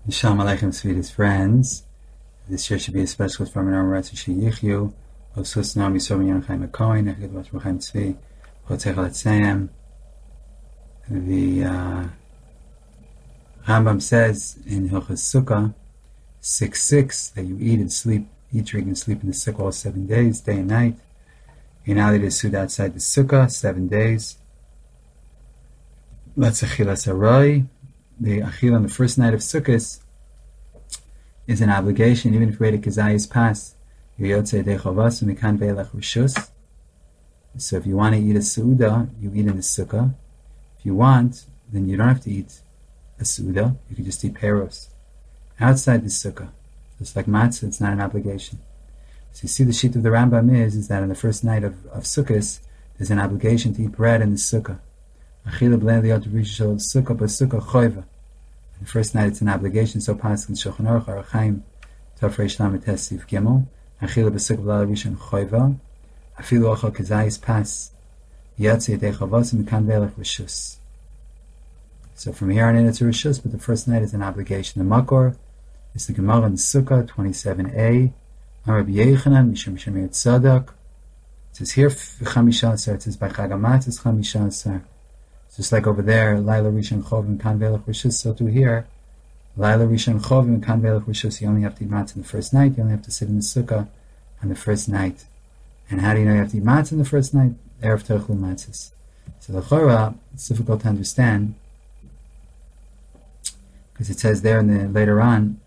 Shalom Aleichem, sweetest friends. This year should be a special from an Ratzah Sheyichyu, Osus Nam Yisrael Yan Chaim HaKohen, Echad Vat Ruchaim Tzvi, Chotzech Latseim. The Rambam says in Hilchos Sukkah 6:6 that you eat and sleep, eat, drink, and sleep in the sukkah all 7 days, day and night. You're not allowed to suit outside the sukkah 7 days. That's Achilas Arai. The Achil on the first night of Sukkot is an obligation, even if Reda Kazayis pass. So if you want to eat a Seudah, you eat in the Sukkah. If you want, then you don't have to eat a Seudah. You can just eat Peros outside the Sukkah. Just like Matzah, it's not an obligation. So you see the sheet of the Rambam is that on the first night of Sukkot, there's an obligation to eat bread in the Sukkah. The first night it's an obligation, so Pasuk Shulchan Aruch Arachaim Tafresh Lamed Tes Siv Gimel Achila B'Sukkah B'Leil Rishon Choiva Afilu Ochel Kazayis Pas Yatzei Yedei Chavos Mikan Ve'elech Rishus. So from here on in it's a Rishus, but the first night is an obligation. The Makor is the Gemara in Sukkah 27a. Rabbi Yechanan Mishum Shemir Tzadok. It says here Chamisha Asar. It says by Chag HaMatzos it's Chamisha Asar. Just like over there, Laila Rishon Chov and Kan Ve'elech Rishus, so too here, Laila Rishon Chov and Kan Ve'elech Rishus, you only have to eat matzah in the first night, you only have to sit in the sukkah on the first night. And how do you know you have to eat matzah in the first night? Erev Tochlu Matzahs. So the Chorah, it's difficult to understand, because it says there later on,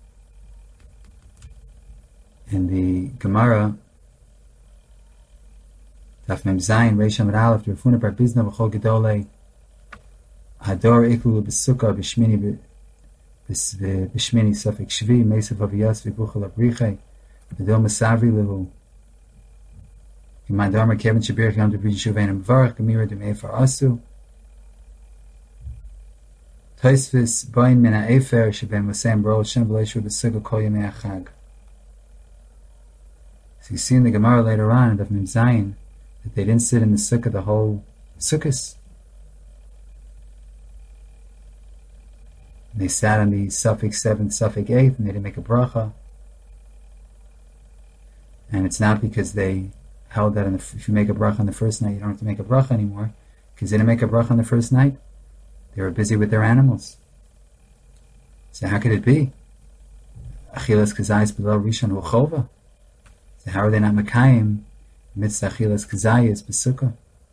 in the Gemara, Daf Mem Zayin, Reish Amud Aleph, Rafuna Bar Bizna B'chol Gedolei, Hador Iklu B'Sukkah B'Shmini Safek Shvi Mesav Aviyas V'Buchel Abrichei V'Dol Masavri Lehu Yimad Amar Kevin Shabir Yom Devi Shuvein Mvarach Gemira D'Meifar Asu Taisvis Bain Min HaEfer Sheben Vasem B'Rol Shem V'Leishu B'Sukkah Kol Yemei HaChag. So you see in the Gemara later on in Daf Mem Zayin that they didn't sit in the sukkah the whole sukkahs. They sat on the suffix 7th, suffix 8th, and they didn't make a bracha. And it's not because they held that if you make a bracha on the first night, you don't have to make a bracha anymore. Because they didn't make a bracha on the first night. They were busy with their animals. So how could it be? Achilas kazayis b'lo rishon hu chova. So how are they not makayim mitzvah achilas kazayis b'sukkah?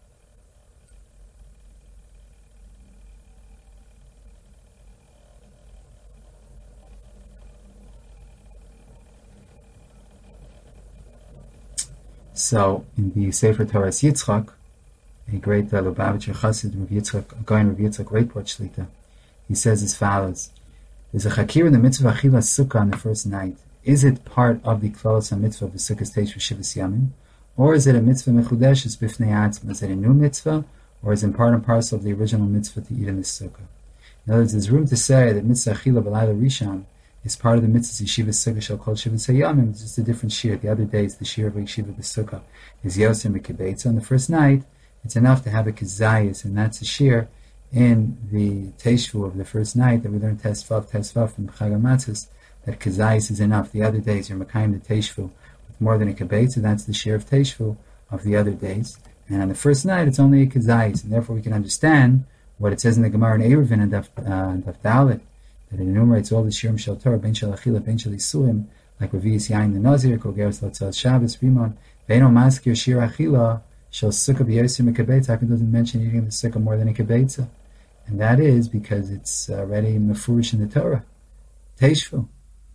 So, in the Sefer Torah Yitzchak, a great Lubavitcher Chassid, Rav Yitzchak Reitport Shlita, he says as follows: there's a chakir in the mitzvah Achilas Sukkah on the first night. Is it part of the Klalos mitzvah of the Sukkah stage for Shivas Yamim, or is it a mitzvah mechudeshes b'fnei atzma? Is it a new mitzvah, or is it part and parcel of the original mitzvah to eat in the Sukkah? In other words, there's room to say that mitzvah Achila b'layla Rishon is part of the mitzvah Yeshiva Sukkah shall call Shivas Hayamim. It's just a different shir. The other days, the shir of Yeshiva B'Sukkah is Yosem B'Kibetza. On the first night, it's enough to have a Kazayas, and that's a shir in the Teshvu of the first night that we learned Tesvav from Chag HaMatzos, that Kazayas is enough. The other days, you're Makayim the Teshvu with more than a Kibetza. That's the shir of Teshvu of the other days. And on the first night, it's only a Kazayas, and therefore we can understand what it says in the Gemara in Eruvin and Daf Dalet, that it enumerates all the shirim shel Torah, ben shel achila, ben shel isurim, like Revi'is Yain the Nazir, Kogeres Latzal Shabbos, Rimon, Ve'eno Maskir Shir Achila, shel Sukkah b'Yosem Mekabetza. How come it doesn't mention eating the Sukkah more than a Kibetza? And that is because it's already mefurish in the Torah. Teishvu.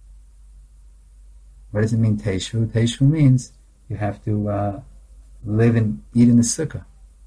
What does it mean, Teishvu? Teishvu means you have to live and eat in the Sukkah.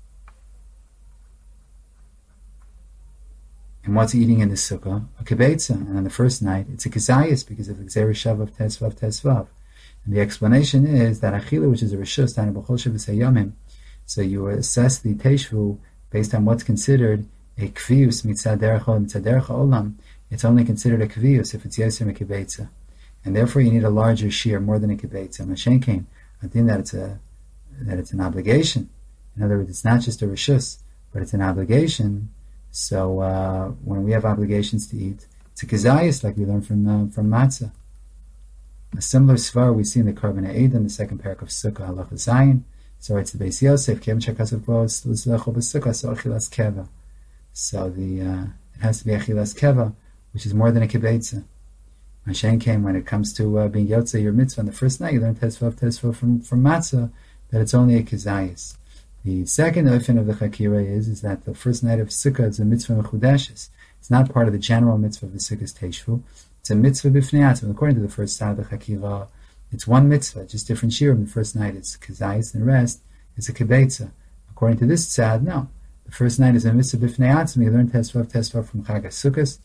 And what's eating in the sukkah? A kibetza. And on the first night, it's a kazayas because of the Gzera Shav of Tesvav. And the explanation is that Achila, which is a Rishus, Tana B'chol Shivas Hayamim, so you assess the Teshvu based on what's considered a Kvius Mitzad Derech Olam. It's only considered a Kvius if it's Yosem a kibetza. And therefore you need a larger shear, more than a kibetza. Mashen came, I think that it's an obligation. In other words, it's not just a Rishus, but it's an obligation. So when we have obligations to eat, It's a kizayis, like we learned from matzah. A similar svar we see in the Korban Eidim, the second parak of Sukkah, Halacha Zayin. So it's the Beis Yosef, Kem Shakasav Klos, L'Zlecho B'Sukkah, so Achilas Keva. So it has to be Achilas Keva, which is more than a kibbetza. Mashen came when it comes to being Yotze your mitzvah on the first night, you learn Tesvav from matzah, that it's only a kizayis. The second ofen of the Chakira is that the first night of Sukkah is a mitzvah mechudeshes. It's not part of the general mitzvah of the Sukkah's Teishvu. It's a mitzvah b'fnei atzma. According to the first side of the Chakira, it's one mitzvah, just different shiurim. The first night it's kizayis, and the rest is a kibbetza. According to this tzad, no. The first night is a mitzvah b'fnei atzma. You learn Tesvav from Chag HaSukkos,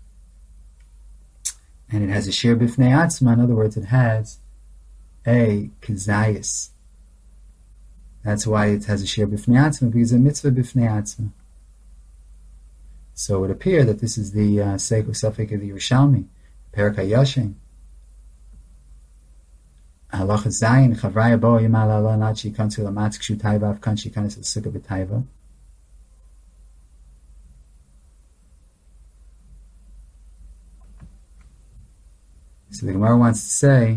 and it has a shir b'fnei atzma. In other words, it has a kizayis. That's why it has a shir b'fnei atzma, because it's a mitzvah b'fnei atzma. So it would appear that this is the Seik Safek of the Yerushalmi, Perak HaYoshen. Halacha Zayin, Chavraya Bo Yimal Allah Nachi Kansu Lamatz Kshu Taiva Avkan Shikanis Sukkah B'Taiva. So the Gemara wants to say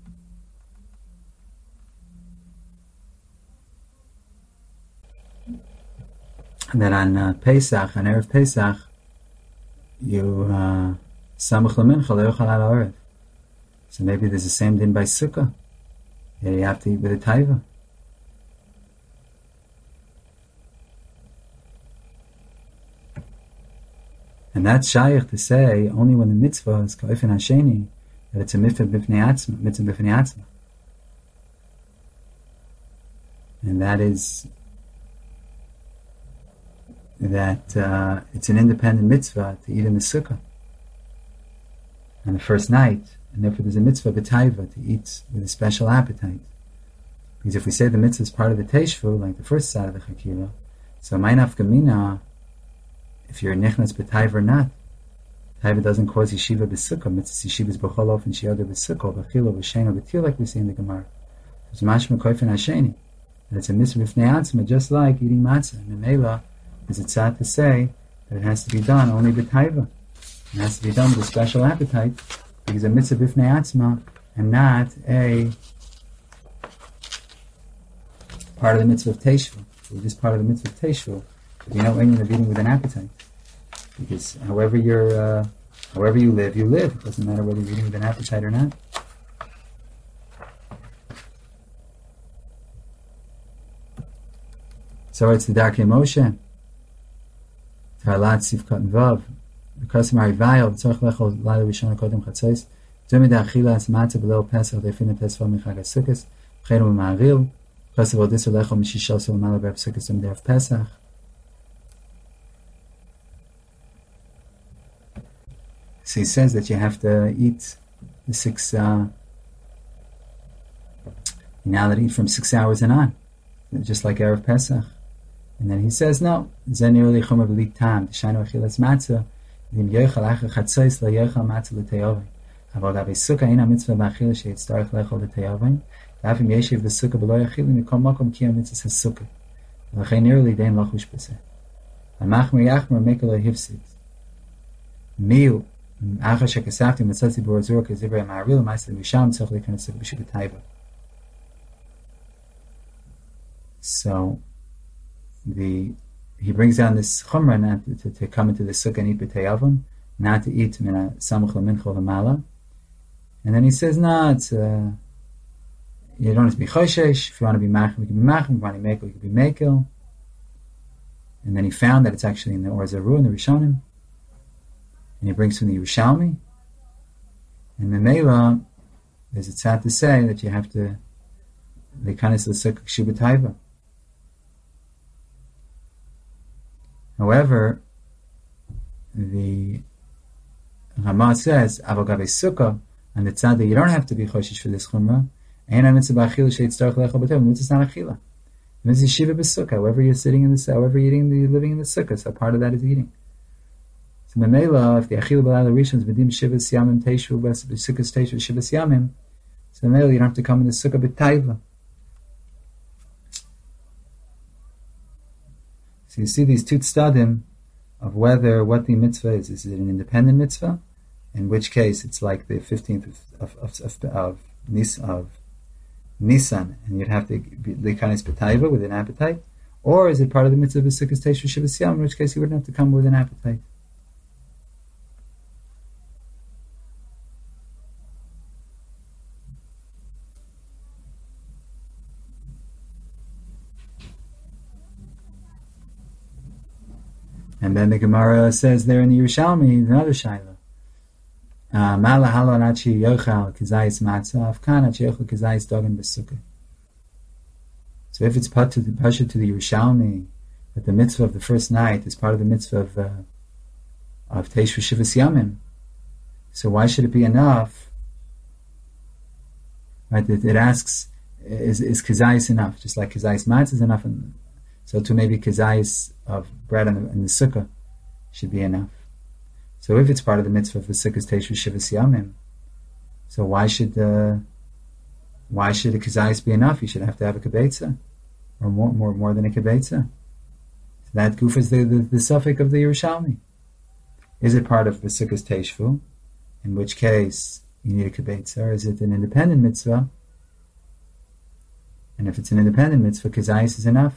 that on Pesach, on Erev Pesach, you Samuch L'Mincha Lo Yochal Al Ha'arev. So maybe there's the same din by Sukkah. You have to eat with a taiva. And that's shaykh to say only when the mitzvah is ka'ifin hasheni, that it's a mitzvah b'fnei atzma. And that is that it's an independent mitzvah to eat in the sukkah on the first night, and therefore there's a mitzvah b'taiva to eat with a special appetite. Because if we say the mitzvah is part of the teishvu, like the first side of the chakira, so ma'inaf gamina, if you're nichnas b'taiva or not, taiva doesn't cause yeshiva b'sukkah. Mitzvah yeshiva is b'chol ofen shiyoda b'sukkah, b'chilo, b'sheno, b'til, like we see in the Gemara. It's mashma koifen hasheni, and it's a mitzvah b'fnei atzma, just like eating matzah. And Mela is it sad to say that it has to be done only b'taiva. It has to be done with a special appetite, because a mitzvah b'fnei atzma and not a part of the mitzvah of teishvu. It's just part of the mitzvah of teishvu. But you know when you're eating with an appetite, because however you live, you live. It doesn't matter whether you're eating with an appetite or not. So it's the Darkei Moshe. Ta'alat Sivkat Vav. Because Mari Vayel, Tzorch Lechol Lala Rishon Kodem Chatzos. Zumi Da'achila As Matzah B'Leil Pesach Defina Tesva Michag HaSukkos. Chenu Ma'aril. Because of all this, Lechol Mishishal Sul Mala B'Ev Sukkos Zumi De'ev Pesach. So he says that you have to eat the 6, you're now allowed to eat from 6 hours and on, just like Erev Pesach. And then he says, no, Zen Yerli Chomer B'li Tam, T'shaynu Achilas Matzah, V'im Yochal Acher Chatzos La Yochal Matzah L'Teyovin. Avol Gabi Sukkah Ina Mitzvah B'Achila Sheyitztarech Lechol L'Teyovin, V'afim Yeshiv B'Sukkah B'lo Yachilim Mikol Mokom Kiyam Mitzvah HaSukkah. V'chein Yerli Dein Lochush B'Seh. V'machmer Yachmer Mekel Lo Hivsit. Miu Achar Shekasafti Mitzvah Tzibur Zurah Kezivrei Ma'aril Ma'aseh Misham Tzorch L'Kan Sukkah B'Shuk B'Taiva. So he brings down this chumrah not to come into the sukkah and eat b'tei not to eat mina samuch l'mincha l'mala, and then he says, no, it's you don't have to be choshesh. If you want to be machim, you can be machim. If you want to be mekel, you can be mekel. And then he found that it's actually in the Or Zarua, in the Rishonim, and he brings from the Yerushalmi. And the Mela, there's a tzad to say that you have to lekanis l'sukkah kshu b'taiva. However, the Ramah says, Avol Gabe Sukkah, and the tzad that you don't have to be choshish for this chumrah, and a mitzvah b'achila sheyitztarech lechol b'teiv, the mitzvah is not achila. The mitzvah is shiva b'sukkah, however you're sitting in the, however you're living in the sukkah, so part of that is eating. So Memela, if the achila b'lal rishon is v'dim shiva siyamim teishu, b'sukkah teishu shiva siyamim, so Memela you don't have to come in the sukkah b'taiva. So you see these two tzadim of whether what the mitzvah is. Is it an independent mitzvah? in which case it's like the 15th of Nisan, and you'd have to be likanis b'taiva with an appetite, or is it part of the mitzvah of Sukkot Teish Shivas Yom, in which case you wouldn't have to come with an appetite? And then the Gemara says there in the Yerushalmi, another shaila. Mala halo nachi yochal kizayis matzah afkan nachi yochal kizayis dogan b'sukkah. So if it's pasha to the Yerushalmi that the mitzvah of the first night is part of the mitzvah of Teish V'Shivas Yamim, so why should it be enough? Right? It asks, is kizayis enough? Just like kizayis matzah is enough, and so too maybe kizayis of bread in the sukkah should be enough. So if it's part of the mitzvah of the sukkah's Teish V'Shivas Yamim, so why should the kizayis be enough? You should have to have a kibetza, or more than a kibetza. So that goof is the suffix of the Yerushalmi. Is it part of the sukkah's teishvu, in which case you need a kibetza, or is it an independent mitzvah? And if it's an independent mitzvah, kizayis is enough.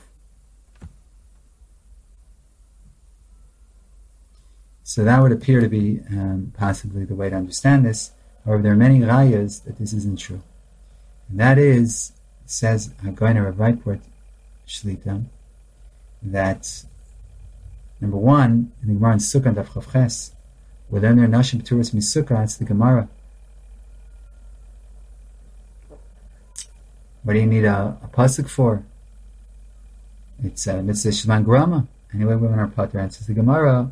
So that would appear to be possibly the way to understand this. However, there are many rayas that this isn't true. And that is, says Hagoyner of Rayport Shlita, that number one, in the Gemara in Sukkah and Daf Chavches, within their Nashim P'turas Misukkah, it's the Gemara. What do you need a pasuk for? It's Mitzvah Shman Grama. Anyway, women are pater. Answers the Gemara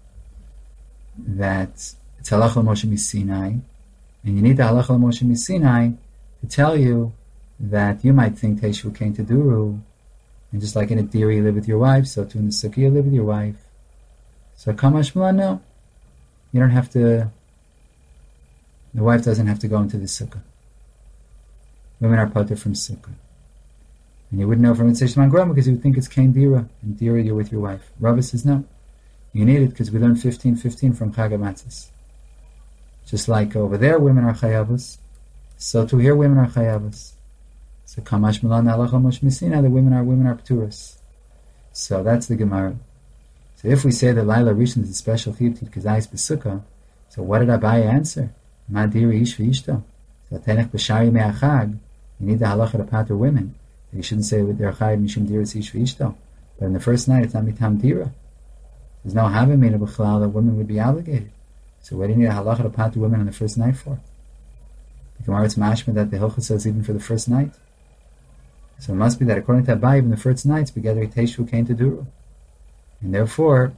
that it's Halach Moshe Misinai, and you need the Halach Moshe Misinai to tell you that you might think Teshu came to Duru, and just like in a dairy you live with your wife, so too in the Sukkah you live with your wife. So Kamash Mula, no. You don't have to, the wife doesn't have to go into the Sukkah. Women are pater from Sukkah. And you wouldn't know from Mitzvah Shman Grama because you would think it's Kain Dira, and Dira you're with your wife. Rava says no. You need it because we learned 15:15 from Chag HaMatzos. Just like over there women are chayavos, so too here women are chayavos. So Kamash Milan Halacha Moshe Misina, the women are pturas. So that's the Gemara. So if we say that Laila Rishon is a special chiyuv kizayis b'sukkah, so what did Abaye answer? Ma diri ish v'ishto. So tenech b'shari me'achag, you need the halacha to pater women. You shouldn't say with their chayv mishum diras ish v'ishto. But in the first night it's not mitam dira. There's no havamina b'chalal that women would be obligated. So what do you need a halacha to pater women on the first night for? The Gemara it's mashma that the Hilchah says even for the first night. So it must be that according to Abaye, in the first nights, together Teshu came to Duru. And therefore,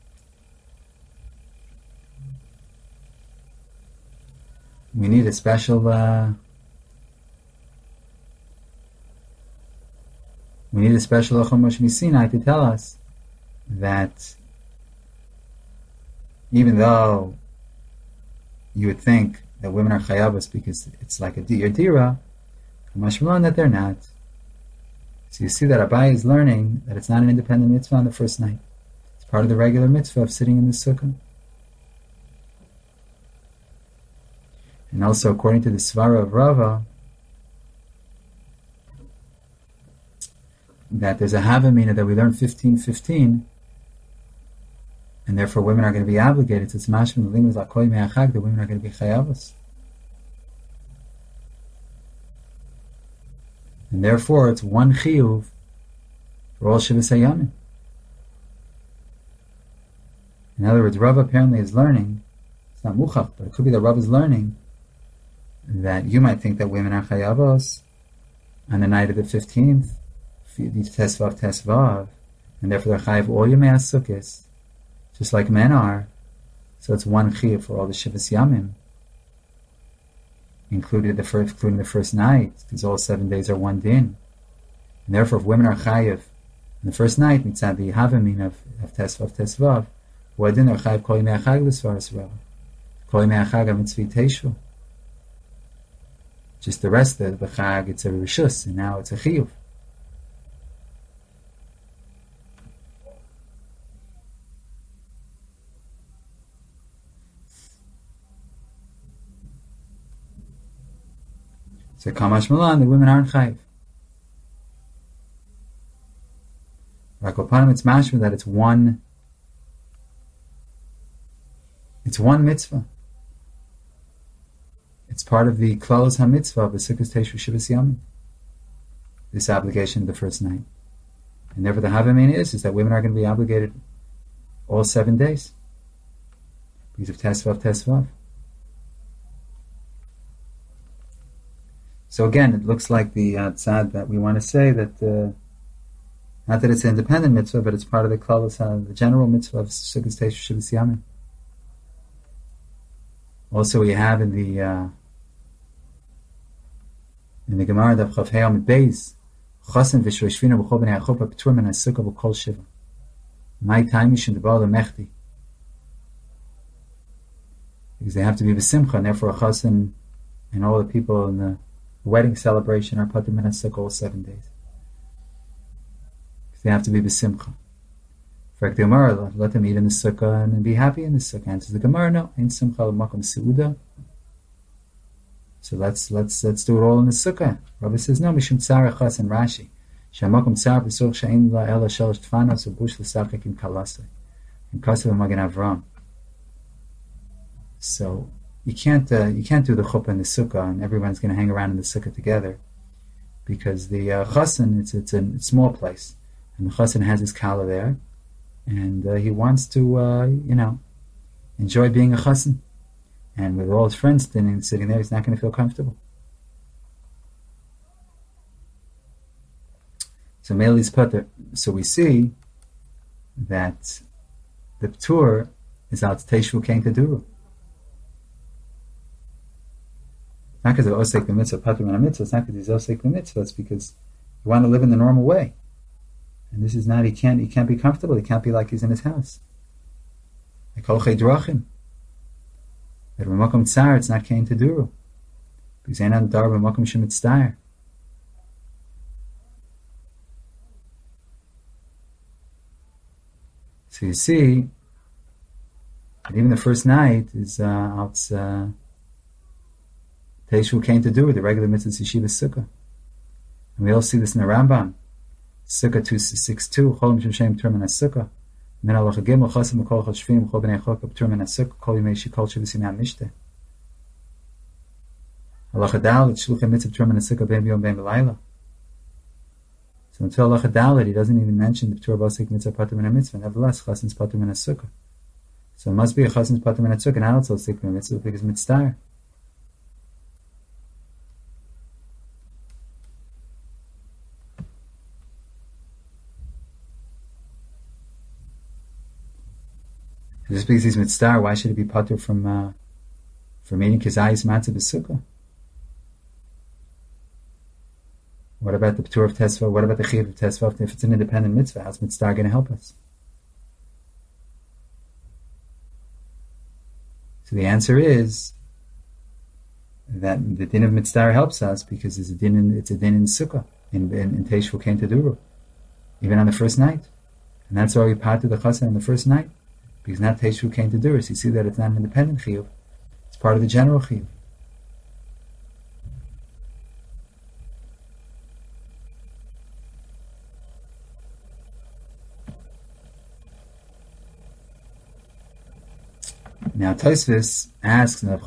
we need a special Halacha Moshe Misinai to tell us that even though you would think that women are chayavas because it's like a dira, mashmalan that they're not. So you see that Abaye is learning that it's not an independent mitzvah on the first night. It's part of the regular mitzvah of sitting in the sukkah. And also, according to the Svara of Rava, that there's a havamina that we learn 15:15, and therefore women are going to be obligated. So it's mashma the limit is akoi me'achag, the women are going to be chayavas. And therefore, it's one chiyuv for all Shivas Hayamim. In other words, Rav apparently is learning, it's not muchach, but it could be that Rav is learning that you might think that women are chayavos on the night of the 15th, Tesvav, and therefore they're chayav all Yemei HaSukkos, just like men are. So it's one chiyuv for all the Shivas Yamim, including the first night, because all 7 days are one din. And therefore, if women are chayiv in the first night, mitzad the havamin of Tesvav, what din are chayiv kol yimei achag l'svaras Rava, kol yimei achag ha-mitzvah teishu. Just the rest of the chag, it's a rishus, and now it's a chiyuv. So Kamash Milan, the women aren't chayiv. Rakopanim, it's mashma that it's one mitzvah. It's part of the klalos ha-mitzvah of the Sukkot Teishu Shivas Yamim. This obligation of the first night. And therefore the Havamein is that women are going to be obligated all 7 days. Because of Tesvav. So again, it looks like the tzad that we want to say that not that it's an independent mitzvah, but it's part of the klalos, the general mitzvah of Sukkot Teishu Shivas Yamim. Also, we have in the Gemara Daf Chav Hei Amud Beis, Chasen v'shvishvina b'chol b'nei achopa p'tur min ha'sukkah b'kol shiva. My time is in the ba'al mechti, because they have to be b'simcha, and therefore a chasen and all the people in the wedding celebration are patur min ha'sukkah all 7 days. Because they have to be b'simcha. For the Gemara, let them eat in the sukkah and be happy in the sukkah. Answers the Gemara, no, ain't simcha l'makom seuda. So let's do it all in the sukkah. Rabbi says no. Mishum tzar echas and Rashi. Shamakom tzar b'such she'ein la ela shalosh tfanos ubush l'sachik im kalasei im kasav magen Avram. So you can't do the chuppah in the sukkah and everyone's going to hang around in the sukkah together, because the chasen it's a small place and the chasen has his kala there and he wants to enjoy being a chasen. And with all his friends sitting there, he's not going to feel comfortable. So Meli's putter. So we see that the ptur is out teishu kein keduru. Not because of osek the mitzvah, patur min mitzvah. It's not because he's osek the mitzvah. It's because you want to live in the normal way. And this is not. He can't be comfortable. He can't be like he's in his house. Like kolchei drachim. That b'makom tzar, it's not kein teduru, because ein dar b'makom shemitztayr. So you see that even the first night is out teishu kein teduru, the regular mitzvah yeshiva sukkah, and we all see this in the Rambam, Sukkah 262, cholim shem termin sukkah. Min halacha gimel chasim b'kol chashvim b'chol b'nei chok b'ptur min ha'sukkah kol yimei shikol shivus yimei ha'mishteh. Halacha dalet shluchim mitzvah b'ptur min ha'sukkah ben b'yom ben b'layla. So until halacha dalet, he doesn't even mention the b'tur b'osek mitzvah patur min ha'mitzvah. Nevertheless, chasim's patur min ha'sukkah. So it must be a chasim's patur min ha'sukkah, not also osek min mitzvah because mitzvah. Just because he's mitzvah, why should it be patur from eating kizayis matzah b'sukkah? What about the ptur of tesva? What about the chiyuv of tesva? If it's an independent mitzvah, how's mitzvah going to help us? So the answer is that the din of mitzvah helps us because it's a din in sukkah in teishu kein teduru, even on the first night, and that's why we patur the chassan on the first night. Because not teishu kein tedurus. You see that it's not an independent chiyuv. It's part of the general chiyuv. Now Tosfos asks, that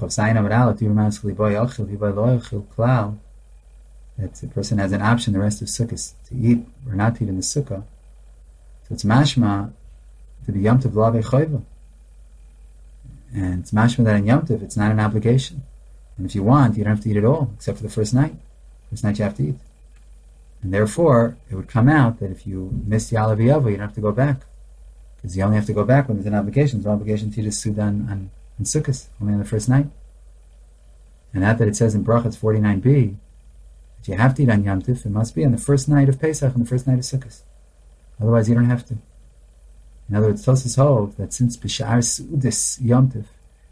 the person has an option the rest of sukkahs to eat or not to eat in the sukkah. So it's mashma to be Yom Tov L'Avei Chayva. And it's mashma that in Yom Tov it's not an obligation. And if you want, you don't have to eat at all, except for the first night. First night you have to eat. And therefore, it would come out that if you miss the Alav Yavo, you don't have to go back. Because you only have to go back when there's an obligation. There's no obligation to eat a Suda on Sukkot, only on the first night. And that it says in Brachas 49b, that you have to eat on Yom Tov, it must be on the first night of Pesach and the first night of Sukkot. Otherwise, you don't have to. In other words, Tosfos holds that since B'sha'ar Su'udis Yom Tov,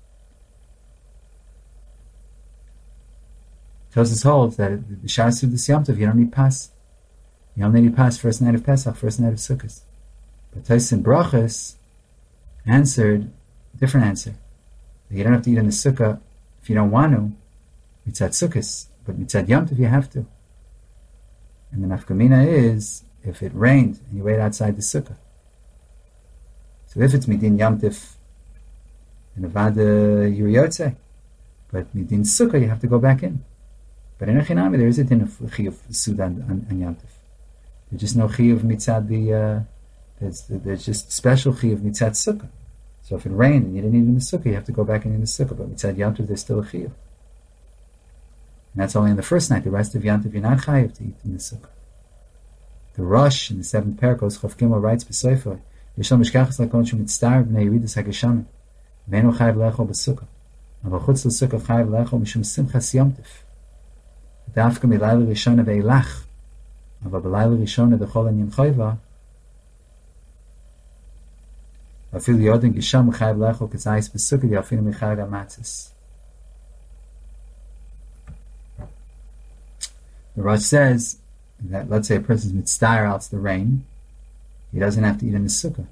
Tosfos holds that B'sha'ar Su'udis Yom Tov, you don't need pas. You only need pas first night of Pesach, first night of Sukkot. But Tosfos in Brachas answered a different answer. You don't have to eat in the Sukkah if you don't want to. It's at Sukkot. But mitzad Yom Tov you have to. And the nafkamina is, if it rained and you wait outside the sukkah. So if it's midin Yom Tov, in Avada Yuriyotze, but midin sukkah you have to go back in. But in Echinami there is a din of chiyuv Sudan and Yom Tov. There's just no chiyuv mitzad the, there's just special chiyuv mitzad sukkah. So if it rained and you didn't eat in the sukkah, you have to go back and eat in the sukkah. But mitzad Yom Tov there's still a chiyuv. And that's only on the first night. The rest of Yom Tov you're not chayiv to eat in the sukkah. The Rosh in the 7th parakos Chav Gimel writes b'soifer Yishal mishkachas lakon shu mitztar b'nei yiridus hageshamim ve'enu chayiv lechol b'sukkah aval chutz l'sukkah chayiv lechol mishum simchas Yom Tov dafka milayla rishona ve'ilach aval b'layla rishona dechol anyin chayva afil yodin gisham chayiv lechol k'zayis b'sukkah yafinu michayiv amatzis. The Rosh says that, let's say a person's mitzvah out the rain, he doesn't have to eat in the sukkah.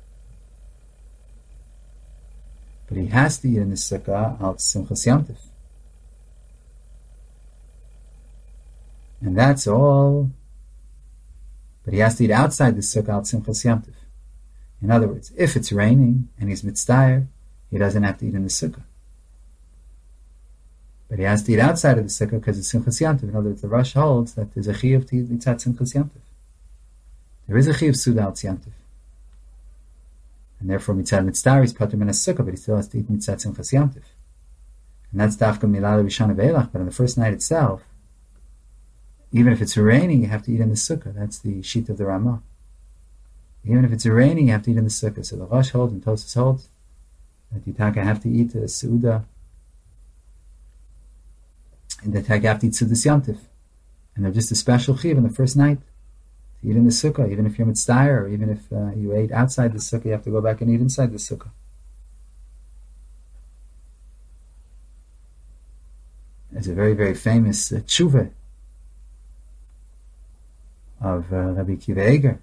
But he has to eat in the sukkah out simchas Yom Tov. And that's all. But he has to eat outside the sukkah out simchas Yom Tov. In other words, if it's raining and he's mitzvah, he doesn't have to eat in the sukkah. But he has to eat outside of the sukkah because it's Simchas Yom Tov. In other words, the Rosh holds that there's a chiyuv to eat mitzat Simchas Yom Tov. There is a chiyuv suda al Yom Tov. And therefore mitzat mitzvah is patur min sukkah, but he still has to eat mitzat Simchas Yom Tov. And that's dafka milala rishana ve'elach, but on the first night itself, even if it's raining, you have to eat in the sukkah. That's the sheet of the Ramah. Even if it's raining, you have to eat in the sukkah. So the Rosh holds and Tosas holds that you have to eat a suda and that you have to eat Sudas Yom Tov. And they're just a special chiv in the first night to eat in the sukkah, even if you're mitzvah, or even if you ate outside the sukkah, you have to go back and eat inside the sukkah. There's a very, very famous tshuva of Rabbi Akiva Eger,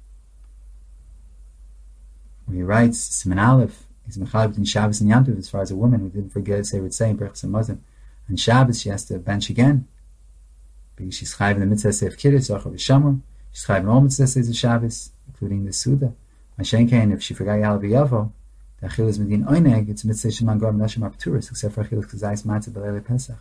where he writes, Siman Aleph, he's mechalek between Shabbos and Yom Tov, as far as a woman who didn't forget to say Ritzei and Berachas HaMazon. On Shabbos, she has to bench again. Because she's chayiv in the mitzvah seif kiddush, zocher v'shamor. She's chayiv in all mitzvahs of Shabbos, including the Suda. Mashen kain, if she forgot Yalav Yavo, the achil is medin oineg, it's a mitzvah sheman gor menashim apturis, except for achil is kazayis matzah b'leilei Pesach.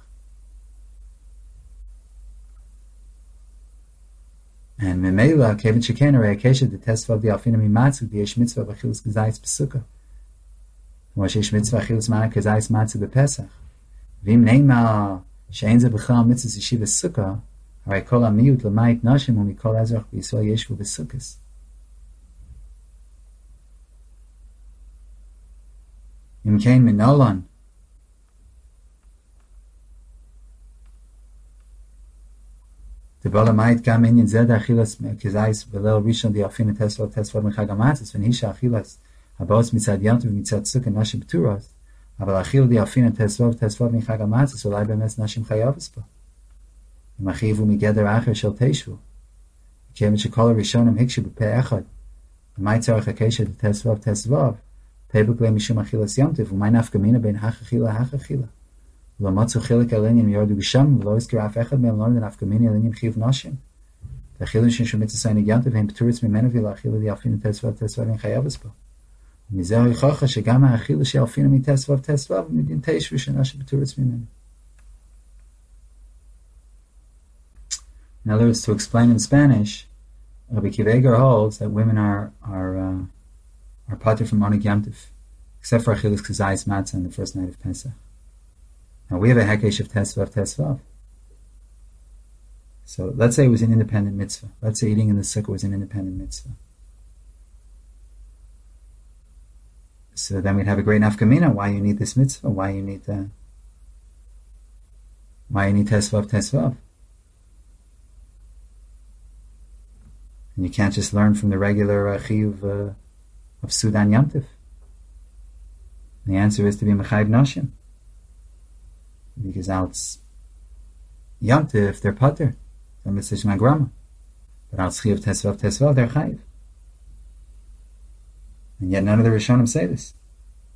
And memela, kevin sheken, or akesha, the test of the alfina mimatzah, the yesh mitzvah of achil is kazayis b'sukkah. Moshe yesh mitzvah achil is mana kazayis matzah b'Pesach. Vim neima she'en ze b'chal mitzvahs yeshiva sukkah, haray kol ha'miyut l'mayit nashim u'mikol ezrach b'Yisrael yeshvu b'sukkahs. Im kein minolon the balamayit gam inyan zed achilas kizayis b'leil rishon di'afin tesvav mechag ha'matzos v'nisha achilas habos mitzad Yom Tov mitzad sukkah nashim p'turos. אבל אכיל דיאפין תסבוב מחג המצס, אולי באמת נשים חייבס בו. אם אחיבו מגדר אחר של תשבו, כיוון שכל הראשונים הקשו בפה אחד, ומאי צורך הקשר תסבוב, פה בגלי משום אכילס יום טוב, ומאי נפקא מינה בין אחילה. ולא מצאו חילק על עניין מיורדו גשם, ולא הזכיר אף אחד מהם לא נפקא מינה על עניין חיוב נשים. ואכילו שמשומץ עשיין יום טוב, הם פטורץ ממנו ולאכיל דיאפין תסבוב מחייבס בו. מזהו יכוחה שגם האכילה שאלפינו מתסבוב מדין תשע ושנה שבתורץ ממנו. In other words, to explain in Spanish, Rabbi Akiva Eger holds that women are patur from Oneg Yom Tov, except for achilas kazayis matzah on the first night of Pesach. Now we have a hekesh of tesvav. So let's say it was an independent mitzvah. Let's say eating in the sukkah was an independent mitzvah. So then we'd have a great nafkamina. Why you need this mitzvah? Why you need tesvav? And you can't just learn from the regular chiyuv of Sudan Yom Tov. The answer is to be mechayiv nashim, because out Yom Tov they're pater, they're mitzvah magrama, but out chiyuv tesvav they're chayiv. And yet none of the Rishonim say this.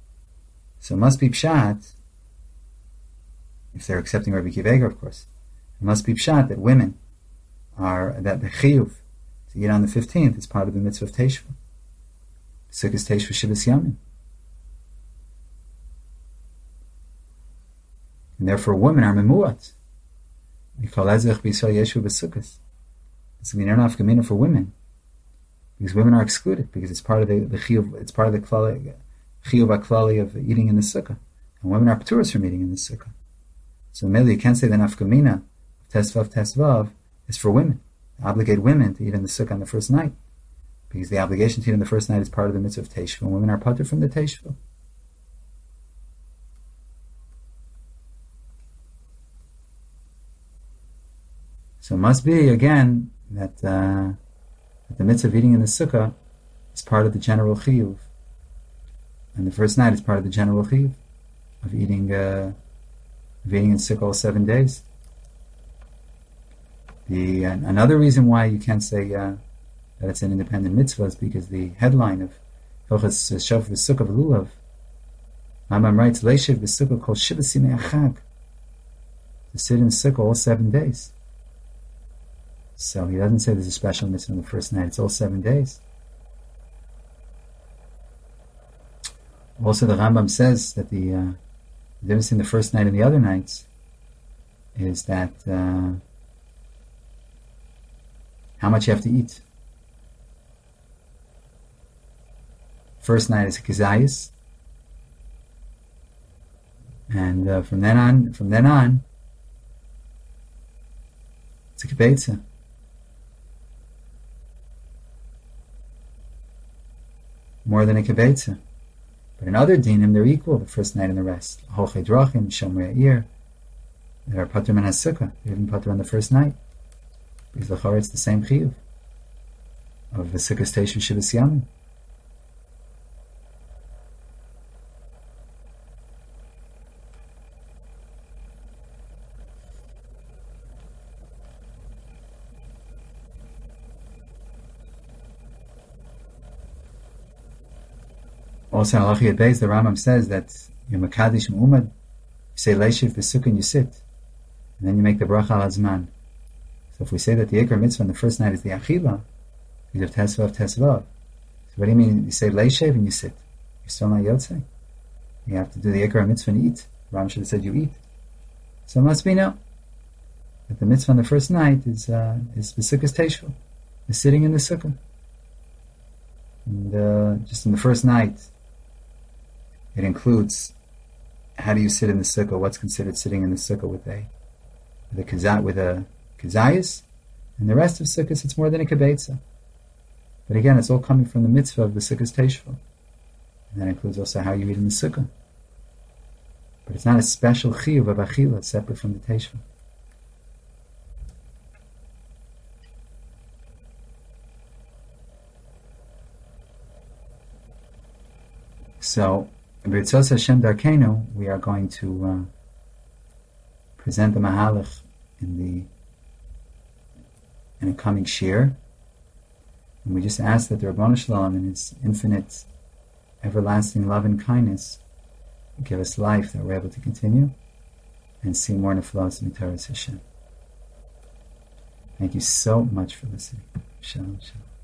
So it must be pshat, if they're accepting Rabbi Akiva Eger, of course, It must be pshat that women that the chiyuv to eat on the 15th is part of the mitzvah of Teshuvah. Sukkos Teshuvah Shivas Yamim. And therefore women are memuat. We call Ezech B'Yisrael Yeshu B'Sukkos. It's an enough gemina for women, because women are excluded, because it's part of the chiyuv, it's part of the chiyuv haklali of eating in the sukkah, and women are pturas from eating in the sukkah. So maybe you can't say the nafkamina of tesvav is for women. Obligate women to eat in the sukkah on the first night, because the obligation to eat on the first night is part of the mitzvah of Teshuvah, and women are patur from the Teshuvah. So it must be, again, that the mitzvah of eating in the sukkah is part of the general chiyuv, and the first night is part of the general chiyuv of eating in sukkah all 7 days. Another reason why you can't say that it's an independent mitzvah is because the headline of Hilchos Shofar V'Sukkah V'Lulav, Rambam writes, Leishev V'Sukkah Kol Shivas Yimei Achag, to sit in sukkah all 7 days. So he doesn't say there's a special mitzvah on the first night, it's all 7 days. Also, the Rambam says that the difference in the first night and the other nights is that how much you have to eat. First night is a kizayis, and from then on, it's a kibetza. More than a kibetza. But in other dinim, they're equal, the first night and the rest. Holchei drachim, shomrei yir. They are patur min ha-sukkah. They're even patur on the first night. Because l'chorah it's the same chiyuv of the sukkos Teshuvah Shivas Yamim. Also, Halachi Yud Beis, the Rambam says that you're Makadish Mu'umad, you say Leishiv B'Sukkah and you sit, and then you make the bracha al Hazman. So if we say that the Ikar Mitzvah on the first night is the Achila, you have Tesvav. So what do you mean? You say Leishiv and you sit. You're still not Yotzei. You have to do the Ikar Mitzvah and eat. Rambam should have said you eat. So it must be no. That the Mitzvah on the first night is B'Sukkos Teshuvah, is sitting in the Sukkah. And just in the first night, it includes how do you sit in the sukkah, what's considered sitting in the sukkah with a kizayis, and the rest of sukkahs it's more than a kibetza. But again, it's all coming from the mitzvah of the sukkah's teshuvah, and that includes also how you eat in the sukkah. But it's not a special chiyuv of achila separate from the teshuvah. So, B'Ritzos Hashem Darkeinu, we are going to present the Mahalach in a coming shir, and we just ask that the Rabbanu Shalom, in His infinite, everlasting love and kindness, give us life that we're able to continue and see more neflos mitaras Hashem. Thank you so much for listening. Shalom, shalom.